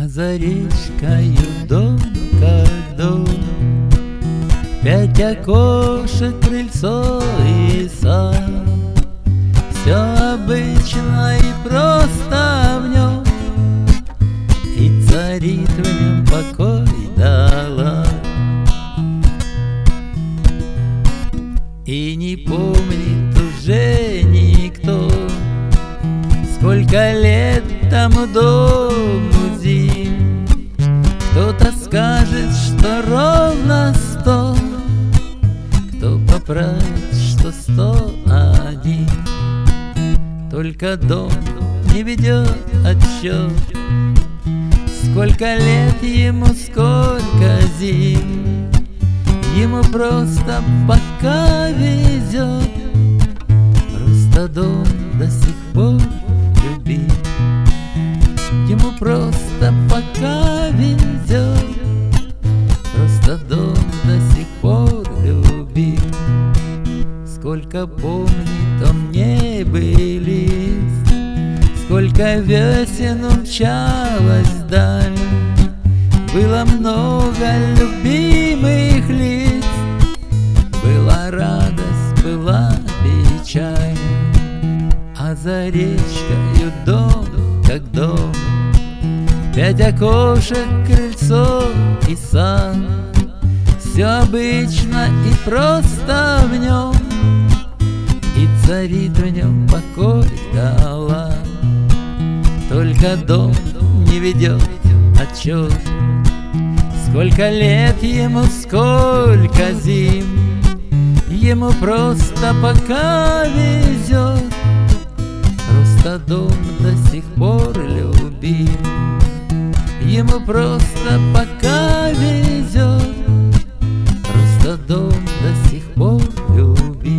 А за речкою дом как дом, 5 окошек, крыльцо и сад. Все обычно и просто в нем, и царит в нем покой да лад. И не помнит уже никто, сколько лет тому дому зим. Кто-то скажет, что ровно 100, кто поправит, что 101. Только дом не ведет отсчет, сколько лет ему, сколько зим. Ему просто пока везет, просто дом до сих пор любим. Ему просто пока везет, просто дом до сих пор любим. Сколько помнит он небылиц, сколько весен умчалось вдаль. Было много любимых лиц, была радость, была печаль. А за речкою дом как дом, 5 окошек, крыльцо и сад. Все обычно и просто в нем, и царит в нем покой да лад. Только дом не ведет отчет, сколько лет ему, сколько зим. Ему просто пока везет, просто дом до сих пор любим. Ему просто пока везет, просто дом до сих пор любим.